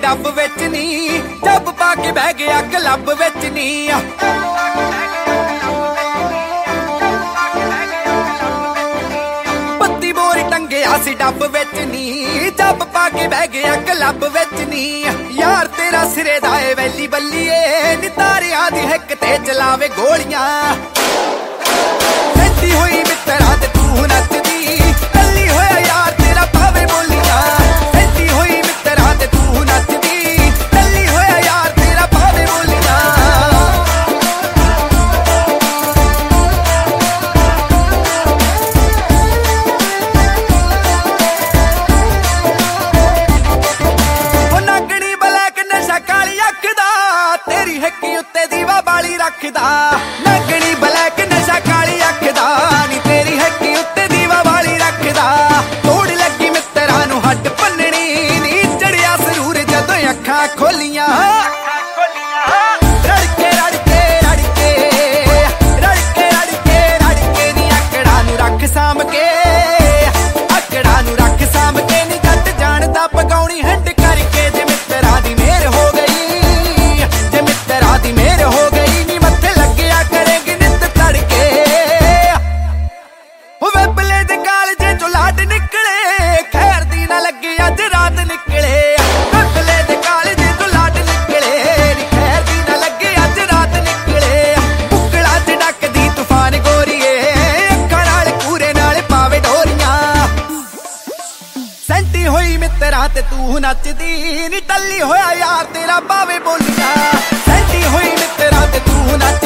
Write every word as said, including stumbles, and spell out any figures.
ਡੱਬ ਵਿੱਚ ਨੀ, ਜੱਬ ਪਾ ਕੇ ਬਹਿ ਗਿਆ ਕਲੱਬ ਵਿੱਚ ਨੀ। ਪੱਤੀ ਬੋਰੀ ਟੰਗਿਆ ਸੀ ਡੱਬ ਵਿੱਚ ਨੀ, ਜੱਬ ਪਾ ਕੇ ਬਹਿ ਗਿਆ ਕਲੱਬ ਵਿੱਚ ਨੀ। ਯਾਰ ਤੇਰਾ ਸਿਰੇ ਦਾ ਏ ਵੈਲੀ ਬੱਲੀਏ, ਨੀ ਤਾਰਿਆਂ ਦੀ ਹਿੱਕ ਤੇ ਚਲਾਵੇ ਗੋਲੀਆਂ। ਸੈਂਟੀ ਹੋਈ ਮਿੱਤਰਾਂ ਤੇ ਤੂੰ ਨੱਚਦੀ, ਟੱਲੀ ਹੋਇਆ ਯਾਰ ਤੇਰਾ ਪਾਵੇ ਬੋਲੀਆਂ। ਸੈਂਟੀ ਹੋਈ ਮਿੱਤਰਾਂ ਤੇ ਤੂੰ ਨੱਚਦੀ, ਟੱਲੀ ਹੋਇਆ ਯਾਰ ਤੇਰਾ ਪਾਵੇ ਬੋਲੀਆਂ। ਉਹ ਨਾਗਣੀ ਬਲੈਕ ਨਸ਼ਾ ਕਾਲੀ ਅੱਖ ਦਾ, ਤੇਰੀ ਹਿੱਕੀ ਉੱਤੇ ਦੀਵਾ ਬਾਲੀ ਰੱਖਦਾ। ਨਾਗਣੀ ਬਲੈਕ ਨਸ਼ਾ ਕਾਲੀ ਅੱਖ ਦਾ, ਨੀ ਤੇਰੀ ਹਿੱਕੀ ਉੱਤੇ ਦੀਵਾ ਬਾਲੀ ਰੱਖਦਾ। ਤੋੜ ਲੱਗੀ ਮਿੱਤਰਾਂ ਨੂੰ ਹੱਡ ਭੰਨਣੀ, ਨੀ ਚੜਿਆ ਸਰੂਰ ਜਦੋਂ ਅੱਖਾਂ ਖੋਲੀਆਂ। ਰੜਕੇ ਰੜਕੇ ਰੜਕੇ ਰੜਕੇ ਰੜਕੇ ਰੜਕੇ ਨੀ ਆਕੜਾਂ ਨੂੰ ਰੱਖ ਸਾਂਭ ਕੇ, ਆਕੜਾਂ ਨੂੰ ਰੱਖ ਸਾਂਭ ਕੇ। ਨੀ ਜੱਟ ਜਾਣਦਾ ਪਗਾਉਣੀ ਹੰਡ ਕਰਕੇ, ਜੇ ਮਿੱਤਰਾਂ ਦੀ ਮਿਹਰ ਹੋ ਗਈ, ਜੇ ਮਿੱਤਰਾਂ ਦੀ ਮਿਹਰ ਹੋ ਗਈ, ਨੀ ਮੱਥੇ ਲੱਗਿਆ ਕਰੇਗੀ ਨਿੱਤ ਤੜਕੇ। ਉਹ ਵੇਬਲੇ ਦੇ ਕਾਲਜੇ ਚੋਂ ਲਾਟ ਨਿਕਲੇ, ਖੈਰ ਦੀ ਨਾ ਲੱਗੇ ਅੱਜ ਰਾਤ ਨਿਕਲੇ। ਵੇਬਲੇ ਦੇ ਕਾਲਜੇ ਚੋਂ ਲਾਟ ਨਿਕਲੇ, ਨੀ ਖੈਰ ਦੀ ਨਾ ਲੱਗੇ ਅੱਜ ਰਾਤ ਨਿਕਲੇ। ਬੁੱਕਲਾਂ ਚ ਡੱਕਦੀ ਤੂਫਾਨ ਗੋਰੀਏ, ਅੱਖਾਂ ਨਾਲ ਕੂਰੇ ਨਾਲ ਪਾਵੇ ਡੋਰੀਆਂ। ਸੈਂਟੀ ਹੋਈ ਮਿੱਤਰਾਂ ਤੇ ਤੂੰ ਨੱਚਦੀ, ਨੀ ਟੱਲੀ ਹੋਇਆ ਯਾਰ ਤੇਰਾ ਪਾਵੇ ਬੋਲੀਆਂ। ਸੈਂਟੀ ਹੋਈ ਮਿੱਤਰਾਂ ਤੇ ਤੂੰ ਨੱਚ